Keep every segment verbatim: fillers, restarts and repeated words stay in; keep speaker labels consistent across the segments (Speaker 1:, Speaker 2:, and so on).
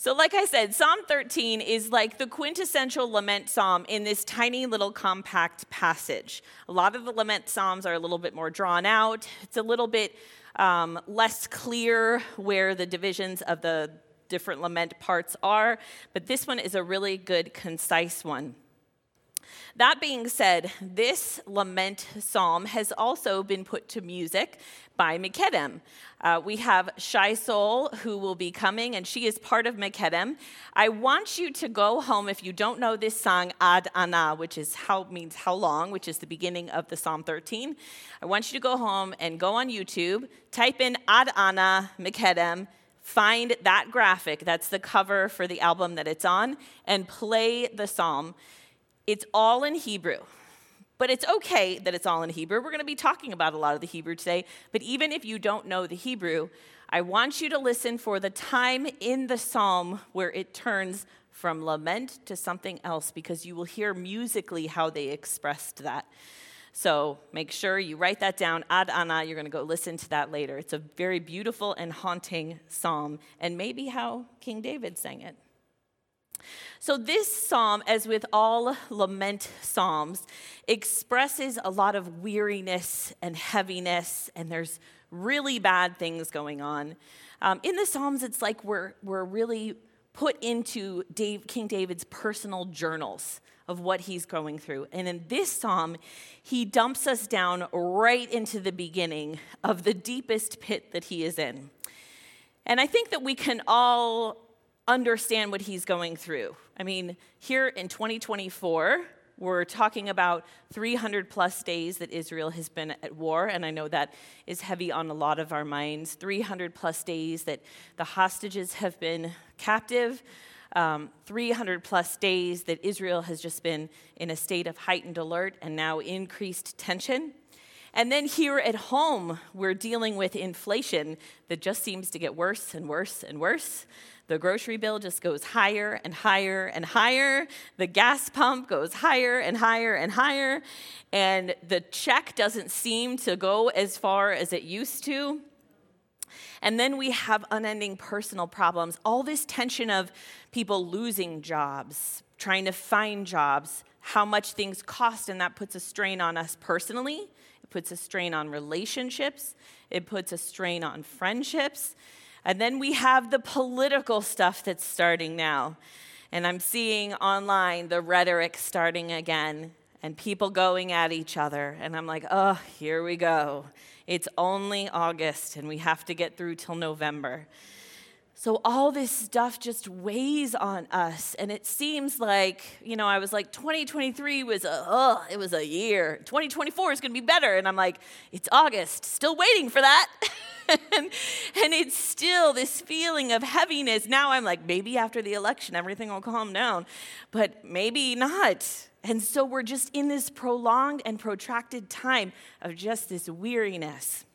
Speaker 1: So like I said, Psalm thirteen is like the quintessential lament psalm in this tiny little compact passage. A lot of the lament psalms are a little bit more drawn out. It's a little bit um, less clear where the divisions of the different lament parts are, but this one is a really good, concise one. That being said, this lament psalm has also been put to music by Mekedem. Uh, we have Shai Sol, who will be coming, and she is part of Mekedem. I want you to go home, if you don't know this song, Ad Ana, which is how means how long, which is the beginning of the Psalm thirteen. I want you to go home and go on YouTube, type in Ad Ana, Mekedem, find that graphic, that's the cover for the album that it's on, and play the psalm. It's all in Hebrew, but it's okay that it's all in Hebrew. We're going to be talking about a lot of the Hebrew today, but even if you don't know the Hebrew, I want you to listen for the time in the psalm where it turns from lament to something else, because you will hear musically how they expressed that. So make sure you write that down, Ad Ana. You're going to go listen to that later. It's a very beautiful and haunting psalm, and maybe how King David sang it. So this psalm, as with all lament psalms, expresses a lot of weariness and heaviness, and there's really bad things going on. Um, in the Psalms, it's like we're, we're really put into Dave, King David's personal journals of what he's going through. And in this psalm, he dumps us down right into the beginning of the deepest pit that he is in. And I think that we can all understand what he's going through. I mean, here in twenty twenty-four, we're talking about three hundred plus days that Israel has been at war, and I know that is heavy on a lot of our minds. three hundred plus days that the hostages have been captive, um, three hundred plus days that Israel has just been in a state of heightened alert and now increased tension. And then here at home, we're dealing with inflation that just seems to get worse and worse and worse. The grocery bill just goes higher and higher and higher. The gas pump goes higher and higher and higher. And the check doesn't seem to go as far as it used to. And then we have unending personal problems. All this tension of people losing jobs, trying to find jobs, how much things cost, and that puts a strain on us personally. It puts a strain on relationships. It puts a strain on friendships. And then we have the political stuff that's starting now. And I'm seeing online the rhetoric starting again and people going at each other. And I'm like, oh, here we go. It's only August and we have to get through till November. So all this stuff just weighs on us. And it seems like, you know, I was like, twenty twenty-three was a, oh, it was a year. twenty twenty-four is going to be better. And I'm like, it's August, still waiting for that. and, and it's still this feeling of heaviness. Now I'm like, maybe after the election, everything will calm down. But maybe not. And so we're just in this prolonged and protracted time of just this weariness.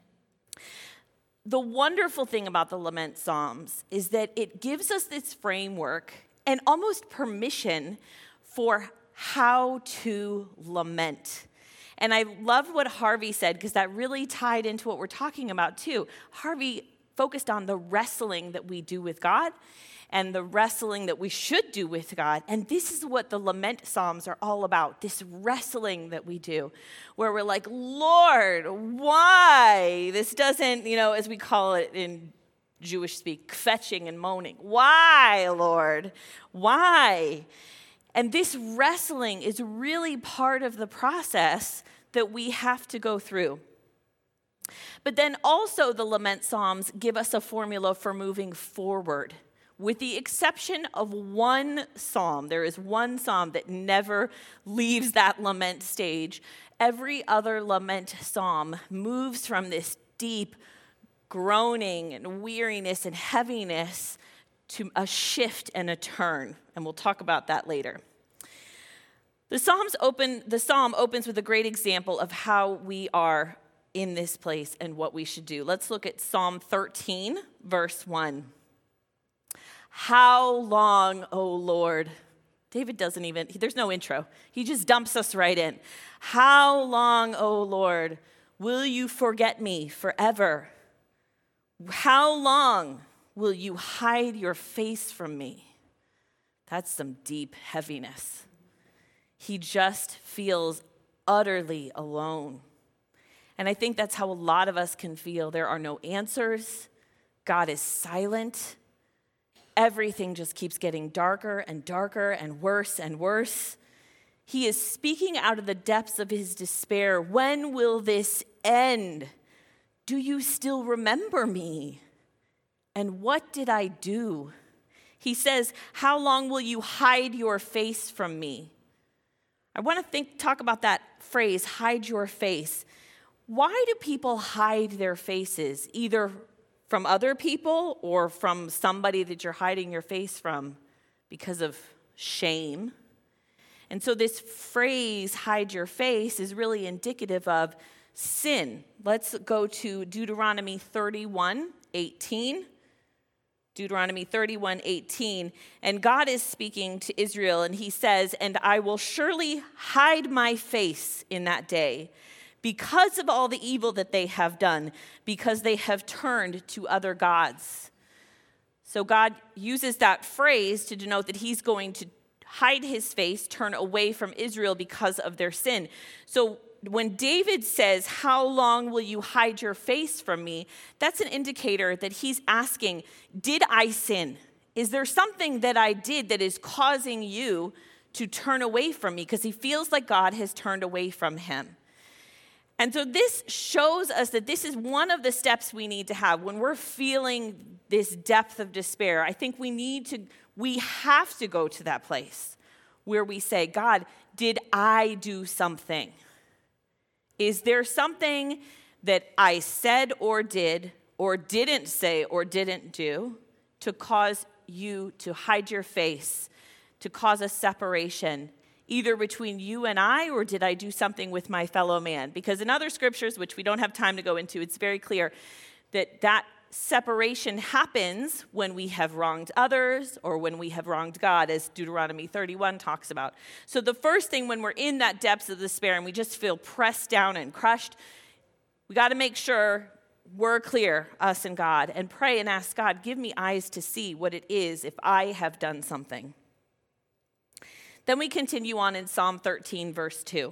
Speaker 1: The wonderful thing about the Lament Psalms is that it gives us this framework and almost permission for how to lament. And I loved what Harvey said, because that really tied into what we're talking about too. Harvey focused on the wrestling that we do with God and the wrestling that we should do with God. And this is what the Lament Psalms are all about, this wrestling that we do, where we're like, Lord, why? This doesn't, you know, as we call it in Jewish speak, fetching and moaning. Why, Lord? Why? And this wrestling is really part of the process that we have to go through. But then also the Lament Psalms give us a formula for moving forward. With the exception of one psalm, there is one psalm that never leaves that lament stage. Every other lament psalm moves from this deep groaning and weariness and heaviness to a shift and a turn, and we'll talk about that later. The Psalms open. The psalm opens with a great example of how we are in this place and what we should do. Let's look at Psalm thirteen, verse one. How long, O Lord? David doesn't even, there's no intro. He just dumps us right in. How long, O Lord, will you forget me forever? How long will you hide your face from me? That's some deep heaviness. He just feels utterly alone. And I think that's how a lot of us can feel. There are no answers. God is silent. Everything just keeps getting darker and darker and worse and worse. He is speaking out of the depths of his despair. When will this end? Do you still remember me? And what did I do? He says, how long will you hide your face from me? I want to think, talk about that phrase, hide your face. Why do people hide their faces, either from other people or from somebody that you're hiding your face from? Because of shame. And so this phrase, hide your face, is really indicative of sin. Let's go to Deuteronomy thirty-one eighteen. Deuteronomy thirty-one eighteen. And God is speaking to Israel, and he says, and I will surely hide my face in that day because of all the evil that they have done, because they have turned to other gods. So God uses that phrase to denote that he's going to hide his face, turn away from Israel because of their sin. So when David says, how long will you hide your face from me? That's an indicator that he's asking, did I sin? Is there something that I did that is causing you to turn away from me? Because he feels like God has turned away from him. And so this shows us that this is one of the steps we need to have when we're feeling this depth of despair. I think we need to, we have to go to that place where we say, God, did I do something? Is there something that I said or did or didn't say or didn't do to cause you to hide your face, to cause a separation, either between you and I, or did I do something with my fellow man? Because in other scriptures, which we don't have time to go into, it's very clear that that separation happens when we have wronged others or when we have wronged God, as Deuteronomy thirty-one talks about. So the first thing when we're in that depths of despair and we just feel pressed down and crushed, we got to make sure we're clear, us and God, and pray and ask God, give me eyes to see what it is if I have done something. Then we continue on in Psalm thirteen, verse two.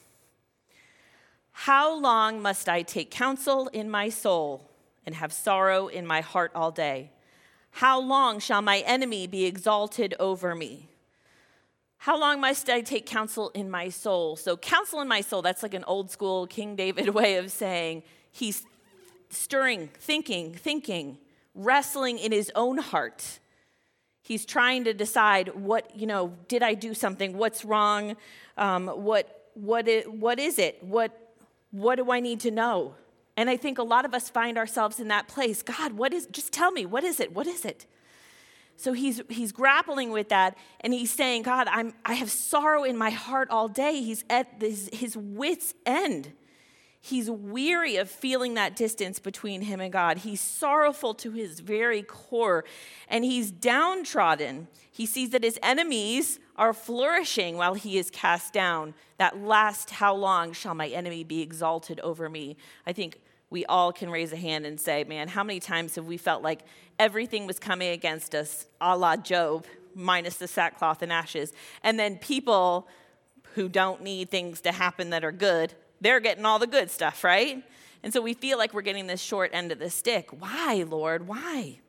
Speaker 1: How long must I take counsel in my soul and have sorrow in my heart all day? How long shall my enemy be exalted over me? How long must I take counsel in my soul? So counsel in my soul, that's like an old school King David way of saying he's stirring, thinking, thinking, wrestling in his own heart. He's trying to decide what, you know, did I do something? What's wrong? Um, what, what, is, what is it? What, what do I need to know? And I think a lot of us find ourselves in that place. God, what is, just tell me, what is it? What is it? So he's he's grappling with that, and he's saying, God, I'm I have sorrow in my heart all day. He's at his, his wit's end. He's weary of feeling that distance between him and God. He's sorrowful to his very core, and he's downtrodden. He sees that his enemies are flourishing while he is cast down. That last, how long shall my enemy be exalted over me? I think we all can raise a hand and say, man, how many times have we felt like everything was coming against us, a la Job, minus the sackcloth and ashes, and then people who don't need things to happen that are good, they're getting all the good stuff, right? And so we feel like we're getting this short end of the stick. Why, Lord? Why?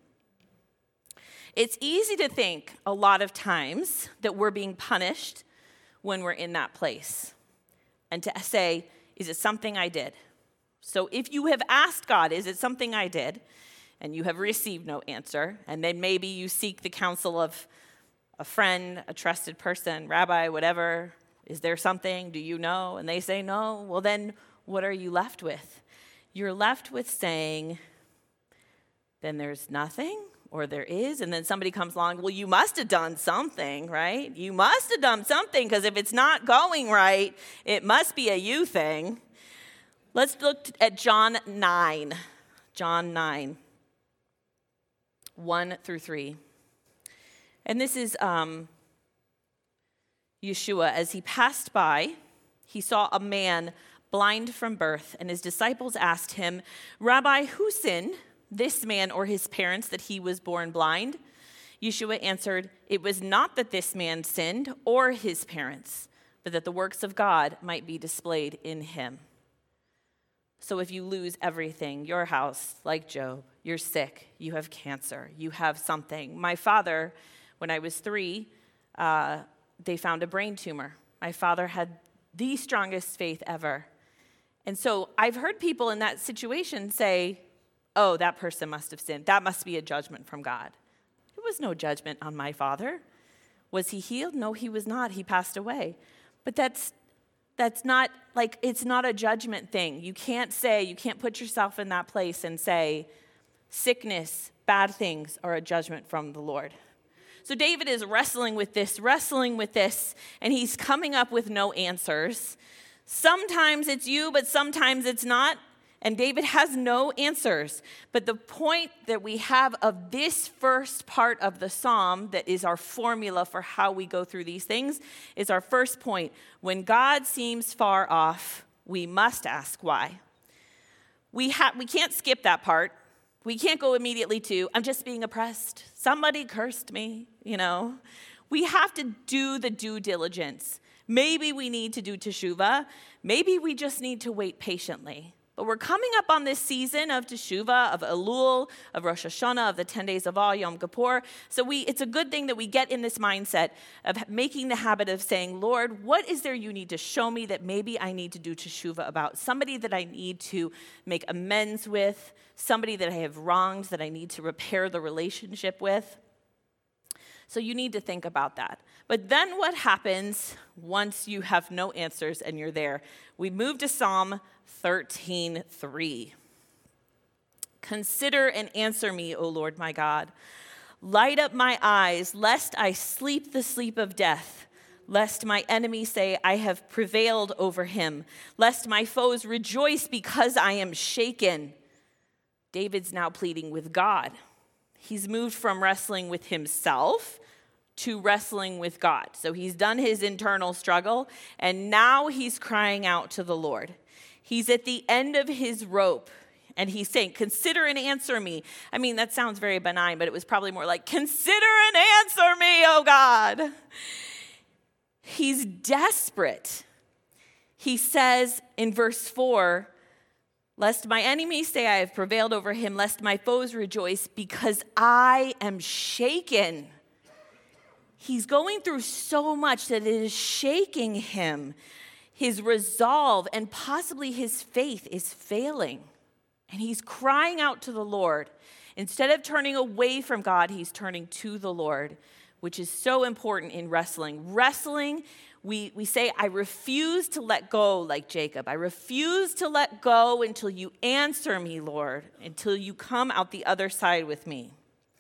Speaker 1: It's easy to think a lot of times that we're being punished when we're in that place. And to say, is it something I did? So if you have asked God, is it something I did? And you have received no answer, and then maybe you seek the counsel of a friend, a trusted person, rabbi, whatever. Is there something? Do you know? And they say no. Well, then what are you left with? You're left with saying, then there's nothing, or there is, and then somebody comes along, well, you must have done something, right? You must have done something, because if it's not going right, it must be a you thing. Let's look at John nine. John nine. one through three. And this is um, Yeshua. As he passed by, he saw a man blind from birth, and his disciples asked him, Rabbi, who sinned, this man or his parents that he was born blind?" Yeshua answered, "It was not that this man sinned or his parents, but that the works of God might be displayed in him." So if you lose everything, your house, like Job, you're sick, you have cancer, you have something. My father, when I was three, uh, they found a brain tumor. My father had the strongest faith ever. And so I've heard people in that situation say, "Oh, that person must have sinned. That must be a judgment from God." There was no judgment on my father. Was he healed? No, he was not. He passed away. But that's that's not, like, it's not a judgment thing. You can't say, you can't put yourself in that place and say, sickness, bad things are a judgment from the Lord. So David is wrestling with this, wrestling with this, and he's coming up with no answers. Sometimes it's you, but sometimes it's not. And David has no answers. But the point that we have of this first part of the psalm that is our formula for how we go through these things is our first point. When God seems far off, we must ask why. We ha- we can't skip that part. We can't go immediately to, "I'm just being oppressed. Somebody cursed me," you know. We have to do the due diligence. Maybe we need to do teshuvah. Maybe we just need to wait patiently. But we're coming up on this season of Teshuvah, of Elul, of Rosh Hashanah, of the ten days of Awe, Yom Kippur. So we, it's a good thing that we get in this mindset of making the habit of saying, "Lord, what is there you need to show me that maybe I need to do Teshuvah about? Somebody that I need to make amends with, somebody that I have wronged that I need to repair the relationship with." So you need to think about that. But then what happens once you have no answers and you're there? We move to Psalm thirteen three. "Consider and answer me, O Lord my God. Light up my eyes, lest I sleep the sleep of death, lest my enemies say, I have prevailed over him, lest my foes rejoice because I am shaken." David's now pleading with God. He's moved from wrestling with himself to wrestling with God. So he's done his internal struggle, and now he's crying out to the Lord. He's at the end of his rope, and he's saying, "Consider and answer me." I mean, that sounds very benign, but it was probably more like, "Consider and answer me, oh God." He's desperate. He says in verse four, "Lest my enemies say I have prevailed over him, lest my foes rejoice, because I am shaken." He's going through so much that it is shaking him. His resolve and possibly his faith is failing. And he's crying out to the Lord. Instead of turning away from God, he's turning to the Lord, which is so important in wrestling. Wrestling, we, we say, "I refuse to let go," like Jacob. "I refuse to let go until you answer me, Lord, until you come out the other side with me."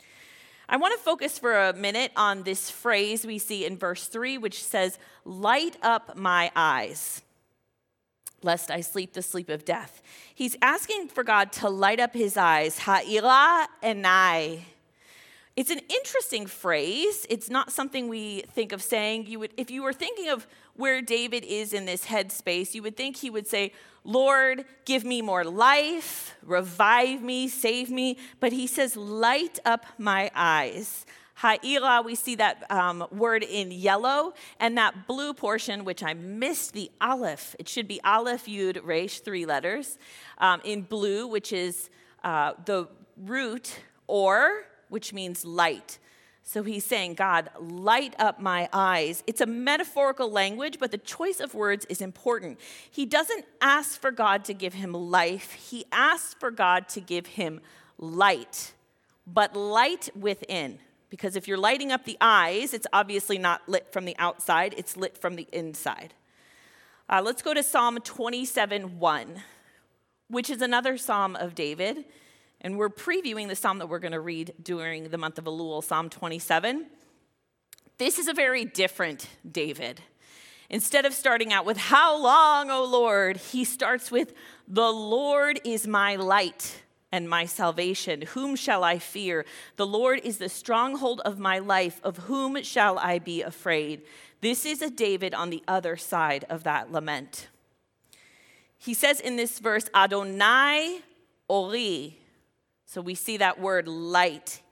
Speaker 1: I want to focus for a minute on this phrase we see in verse three, which says, "Light up my eyes, lest I sleep the sleep of death." He's asking for God to light up his eyes. Ha'ira enai. It's an interesting phrase. It's not something we think of saying. You would, if you were thinking of where David is in this headspace, you would think he would say, "Lord, give me more life, revive me, save me." But he says, "Light up my eyes." Ha'ira, we see that um, word in yellow, and that blue portion, which I missed the aleph. It should be aleph, yud, resh, three letters, um, in blue, which is uh, the root, or, which means light. So he's saying, "God, light up my eyes." It's a metaphorical language, but the choice of words is important. He doesn't ask for God to give him life. He asks for God to give him light, but light within. Because if you're lighting up the eyes, it's obviously not lit from the outside, it's lit from the inside. Uh, let's go to Psalm twenty-seven one, which is another psalm of David. And we're previewing the psalm that we're going to read during the month of Elul, Psalm twenty-seven. This is a very different David. Instead of starting out with, "How long, O Lord?" he starts with, "The Lord is my light and my salvation. Whom shall I fear? The Lord is the stronghold of my life. Of whom shall I be afraid?" This is a David on the other side of that lament. He says in this verse, "Adonai Ori." So we see that word light.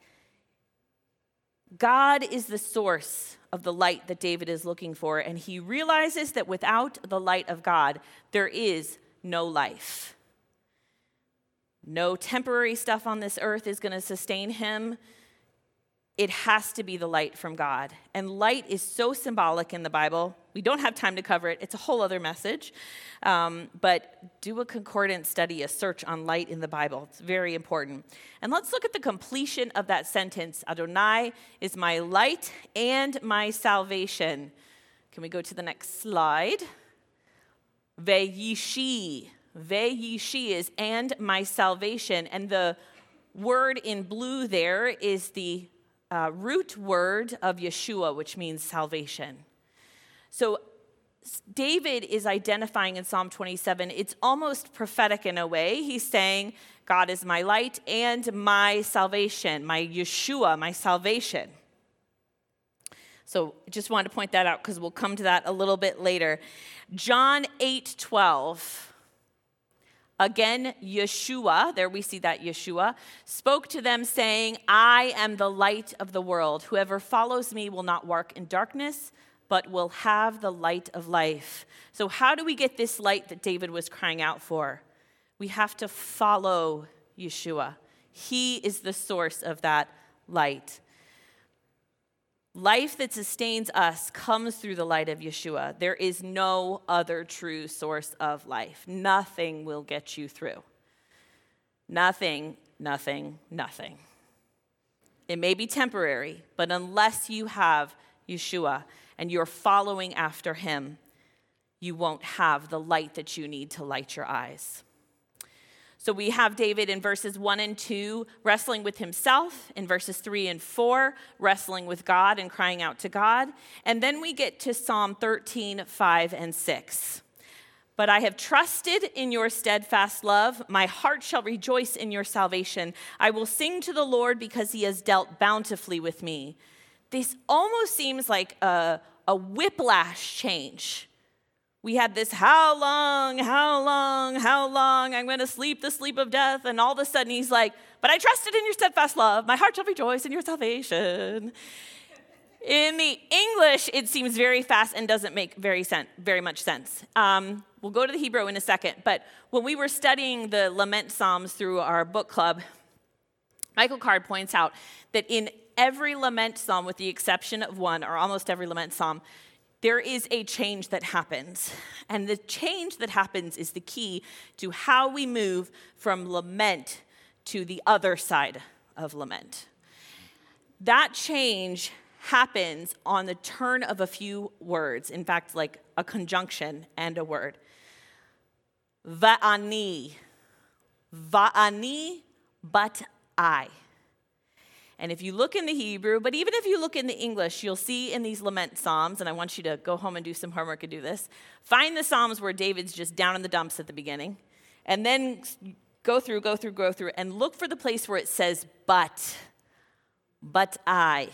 Speaker 1: God is the source of the light that David is looking for, and he realizes that without the light of God, there is no life. No temporary stuff on this earth is going to sustain him. It has to be the light from God. And light is so symbolic in the Bible. We don't have time to cover it. It's a whole other message. Um, but do a concordance study, a search on light in the Bible. It's very important. And let's look at the completion of that sentence. Adonai is my light and my salvation. Can we go to the next slide? Veyishi. Veyishi is and my salvation. And the word in blue there is the Uh, root word of Yeshua, which means salvation. So David is identifying in Psalm twenty-seven, it's almost prophetic in a way. He's saying, God is my light and my salvation, my Yeshua, my salvation. So I just wanted to point that out because we'll come to that a little bit later. John eight twelve. Again, Yeshua, there we see that Yeshua, spoke to them saying, I am the light of the world. Whoever follows me will not walk in darkness, but will have the light of life. So how do we get this light that David was crying out for? We have to follow Yeshua. He is the source of that light. Life that sustains us comes through the light of Yeshua. There is no other true source of life. Nothing will get you through. Nothing, nothing, nothing. It may be temporary, but unless you have Yeshua and you're following after him, you won't have the light that you need to light your eyes. So we have David in verses one and two wrestling with himself, in verses three and four wrestling with God and crying out to God. And then we get to Psalm thirteen, five and six. But I have trusted in your steadfast love. My heart shall rejoice in your salvation. I will sing to the Lord because he has dealt bountifully with me. This almost seems like a, a whiplash change. We had this, how long, how long, how long, I'm going to sleep the sleep of death. And all of a sudden he's like, but I trusted in your steadfast love. My heart shall rejoice in your salvation. In the English, it seems very fast and doesn't make very, sen- very much sense. Um, we'll go to the Hebrew in a second. But when we were studying the Lament Psalms through our book club, Michael Card points out that in every Lament Psalm, with the exception of one, or almost every Lament Psalm, there is a change that happens. And the change that happens is the key to how we move from lament to the other side of lament. That change happens on the turn of a few words. In fact, like a conjunction and a word. Va'ani. Va'ani, but I. And if you look in the Hebrew, but even if you look in the English, you'll see in these lament psalms, and I want you to go home and do some homework and do this, find the psalms where David's just down in the dumps at the beginning, and then go through, go through, go through, and look for the place where it says, but, but I,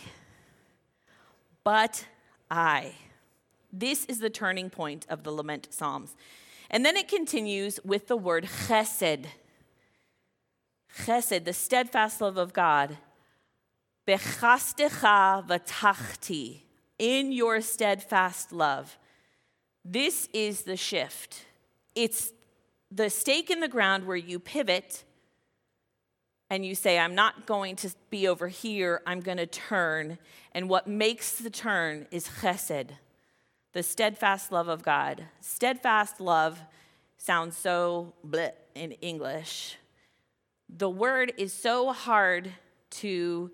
Speaker 1: but I. This is the turning point of the lament psalms. And then it continues with the word chesed. Chesed, the steadfast love of God. Bechastecha v'tachti, in your steadfast love. This is the shift. It's the stake in the ground where you pivot and you say, I'm not going to be over here, I'm going to turn. And what makes the turn is chesed, the steadfast love of God. Steadfast love sounds so bleh in English. The word is so hard to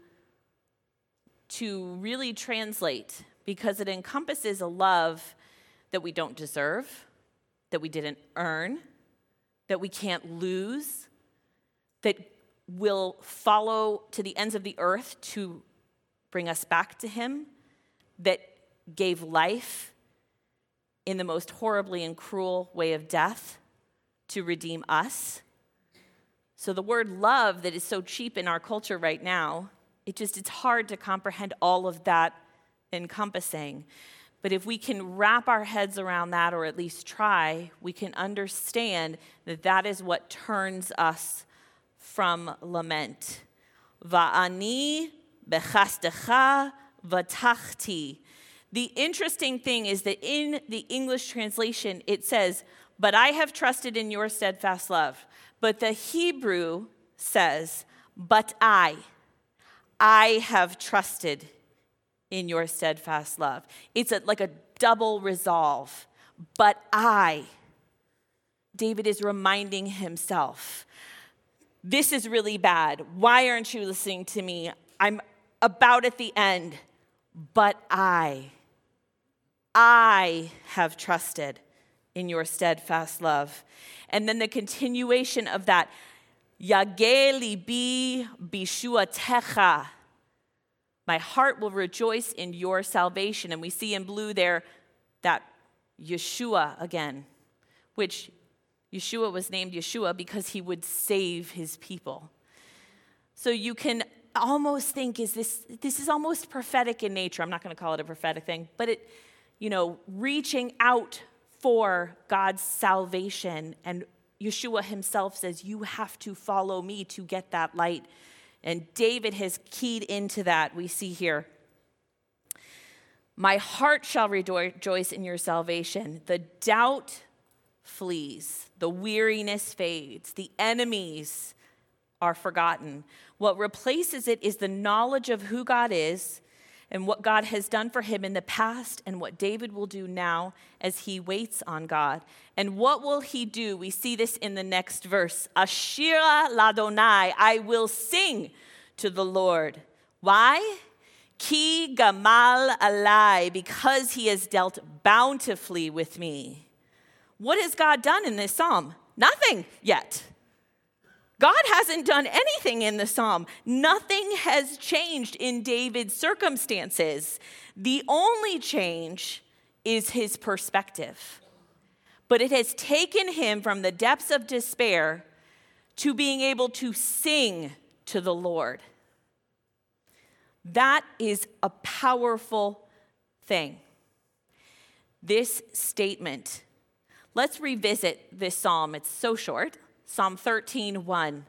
Speaker 1: to really translate because it encompasses a love that we don't deserve, that we didn't earn, that we can't lose, that will follow to the ends of the earth to bring us back to him, that gave life in the most horribly and cruel way of death to redeem us. So the word love that is so cheap in our culture right now, It just, it's hard to comprehend all of that encompassing. But if we can wrap our heads around that, or at least try, we can understand that that is what turns us from lament. Va'ani bechastecha vatachti. The interesting thing is that in the English translation, it says, but I have trusted in your steadfast love. But the Hebrew says, but I, I have trusted in your steadfast love. It's a, like a double resolve. But I, David is reminding himself, this is really bad. Why aren't you listening to me? I'm about at the end. But I, I have trusted in your steadfast love. And then the continuation of that, Yageh libi bishuatecha. My heart will rejoice in your salvation. And we see in blue there that Yeshua again, which Yeshua was named Yeshua because he would save his people. So you can almost think, is this, this is almost prophetic in nature. I'm not going to call it a prophetic thing, but it, you know, reaching out for God's salvation. And Yeshua himself says, you have to follow me to get that light. And David has keyed into that, we see here. My heart shall rejoice in your salvation. The doubt flees. The weariness fades. The enemies are forgotten. What replaces it is the knowledge of who God is and what God has done for him in the past and what David will do now as he waits on God. And what will he do? We see this in the next verse. Ashira ladonai, I will sing to the Lord. Why? Ki gamal alai, because he has dealt bountifully with me. What has God done in this psalm? Nothing yet. God hasn't done anything in the psalm. Nothing has changed in David's circumstances. The only change is his perspective. But it has taken him from the depths of despair to being able to sing to the Lord. That is a powerful thing. This statement. Let's revisit this psalm. It's so short. Psalm thirteen, one.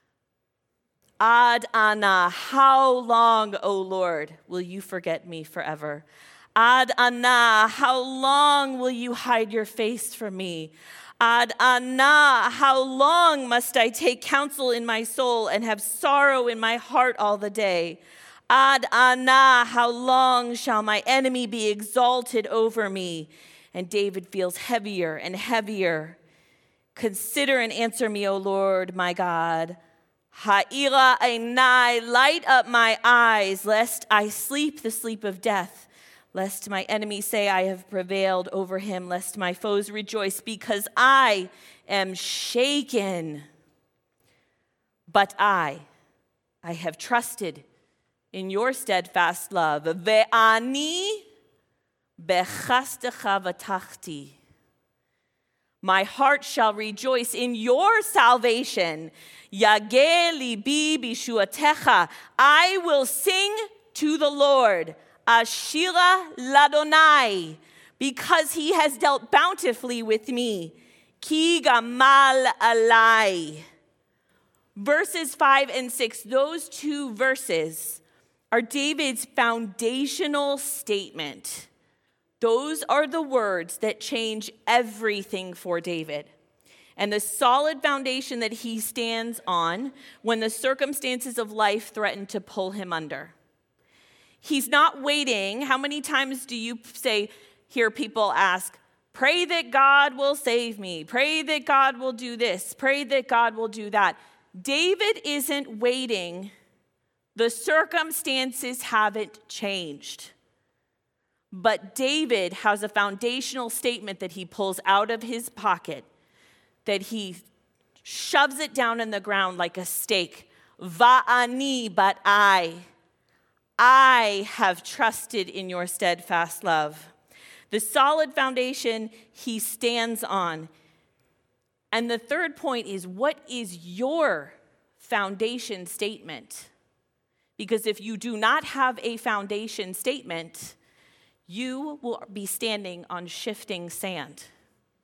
Speaker 1: Ad ana, how long, O Lord, will you forget me forever? Ad ana, how long will you hide your face from me? Ad ana, how long must I take counsel in my soul and have sorrow in my heart all the day? Ad ana, how long shall my enemy be exalted over me? And David feels heavier and heavier. Consider and answer me, O Lord, my God. Ha'ira einai, light up my eyes, lest I sleep the sleep of death, lest my enemies say I have prevailed over him, lest my foes rejoice, because I am shaken. But I, I have trusted in your steadfast love. Ve'ani bechastecha vatachti. My heart shall rejoice in your salvation. Yageh libi bishuatecha. I will sing to the Lord. Ashira ladonai. Because he has dealt bountifully with me. Ki gamal alai. Verses five and six, those two verses are David's foundational statement. Those are the words that change everything for David. And the solid foundation that he stands on when the circumstances of life threaten to pull him under. He's not waiting. How many times do you say, hear people ask, pray that God will save me. Pray that God will do this. Pray that God will do that. David isn't waiting. The circumstances haven't changed. But David has a foundational statement that he pulls out of his pocket, that he shoves it down in the ground like a stake. Va'ani, but I, I have trusted in your steadfast love. The solid foundation he stands on. And the third point is, what is your foundation statement? Because if you do not have a foundation statement, you will be standing on shifting sand.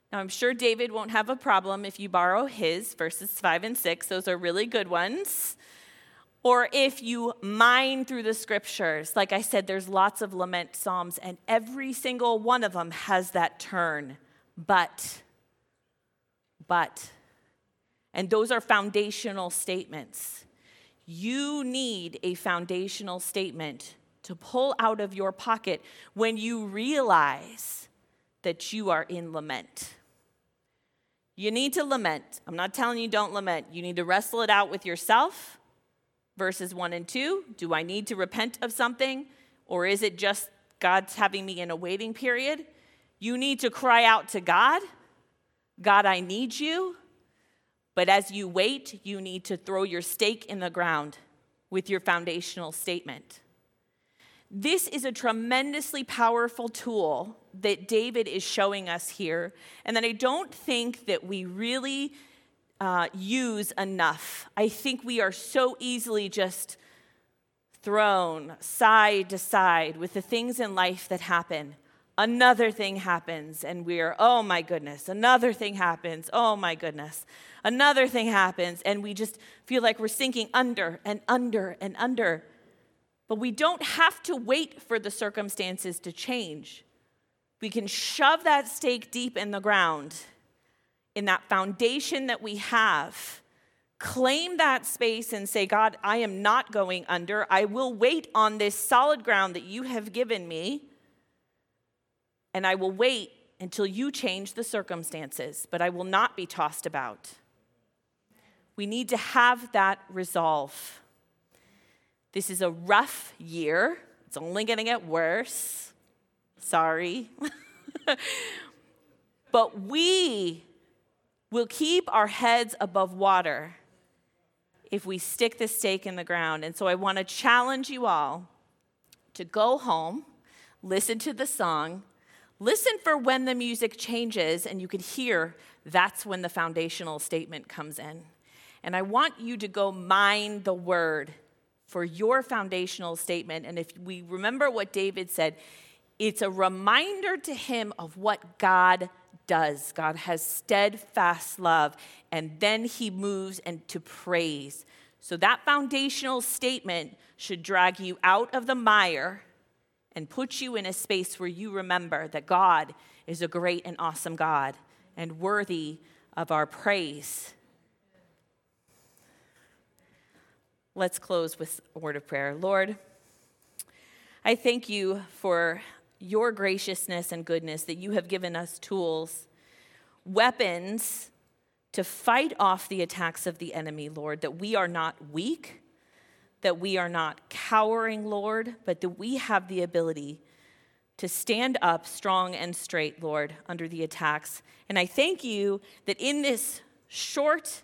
Speaker 1: Now, I'm sure David won't have a problem if you borrow his, verses five and six. Those are really good ones. Or if you mine through the scriptures. Like I said, there's lots of lament psalms, and every single one of them has that turn. But, but. And those are foundational statements. You need a foundational statement to pull out of your pocket when you realize that you are in lament. You need to lament. I'm not telling you don't lament. You need to wrestle it out with yourself. Verses one and two, do I need to repent of something? Or is it just God's having me in a waiting period? You need to cry out to God. God, I need you. But as you wait, you need to throw your stake in the ground with your foundational statement. This is a tremendously powerful tool that David is showing us here, and that I don't think that we really uh, use enough. I think we are so easily just thrown side to side with the things in life that happen. Another thing happens, and we're, oh my goodness, another thing happens, oh my goodness. Another thing happens, and we just feel like we're sinking under and under and under. But we don't have to wait for the circumstances to change. We can shove that stake deep in the ground, in that foundation that we have. Claim that space and say, God, I am not going under. I will wait on this solid ground that you have given me. And I will wait until you change the circumstances, but I will not be tossed about. We need to have that resolve. This is a rough year. It's only going to get worse. Sorry. But we will keep our heads above water if we stick the stake in the ground. And so I want to challenge you all to go home, listen to the song, listen for when the music changes, and you can hear that's when the foundational statement comes in. And I want you to go mine the word for your foundational statement. And if we remember what David said, it's a reminder to him of what God does. God has steadfast love, and then he moves into praise. So that foundational statement should drag you out of the mire and put you in a space where you remember that God is a great and awesome God and worthy of our praise. Let's close with a word of prayer. Lord, I thank you for your graciousness and goodness, that you have given us tools, weapons to fight off the attacks of the enemy, Lord, that we are not weak, that we are not cowering, Lord, but that we have the ability to stand up strong and straight, Lord, under the attacks. And I thank you that in this short,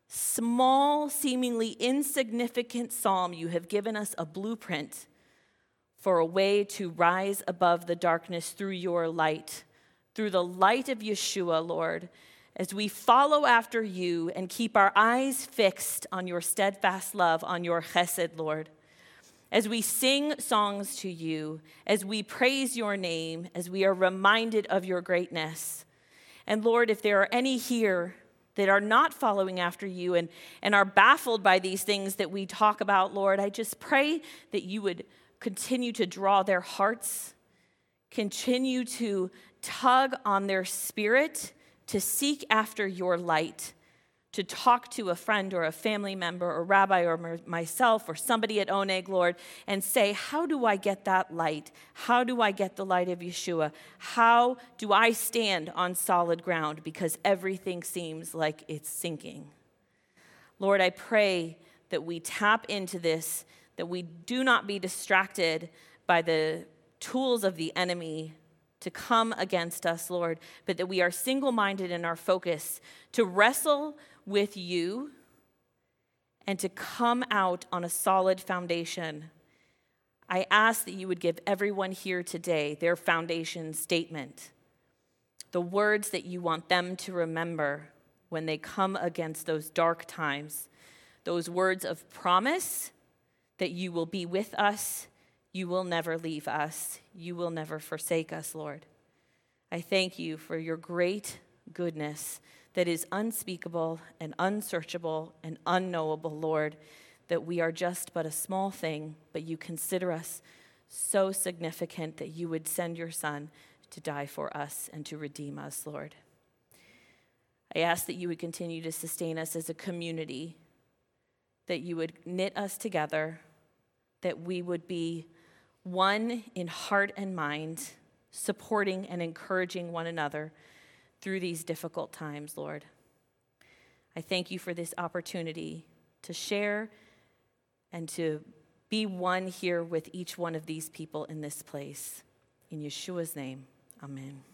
Speaker 1: small, seemingly insignificant psalm, you have given us a blueprint for a way to rise above the darkness through your light, through the light of Yeshua, Lord, as we follow after you and keep our eyes fixed on your steadfast love, on your chesed, Lord. As we sing songs to you, as we praise your name, as we are reminded of your greatness. And Lord, if there are any here that are not following after you and, and are baffled by these things that we talk about, Lord, I just pray that you would continue to draw their hearts, continue to tug on their spirit to seek after your light, to talk to a friend or a family member or rabbi or myself or somebody at Oneg, Lord, and say, how do I get that light? How do I get the light of Yeshua? How do I stand on solid ground because everything seems like it's sinking? Lord, I pray that we tap into this, that we do not be distracted by the tools of the enemy to come against us, Lord, but that we are single-minded in our focus to wrestle with you and to come out on a solid foundation. I ask that you would give everyone here today their foundation statement, the words that you want them to remember when they come against those dark times, those words of promise that you will be with us, you will never leave us, you will never forsake us, Lord. I thank you for your great goodness that is unspeakable and unsearchable and unknowable, Lord, that we are just but a small thing, but you consider us so significant that you would send your Son to die for us and to redeem us, Lord. I ask that you would continue to sustain us as a community, that you would knit us together, that we would be one in heart and mind, supporting and encouraging one another through these difficult times, Lord. I thank you for this opportunity to share and to be one here with each one of these people in this place. In Yeshua's name, amen.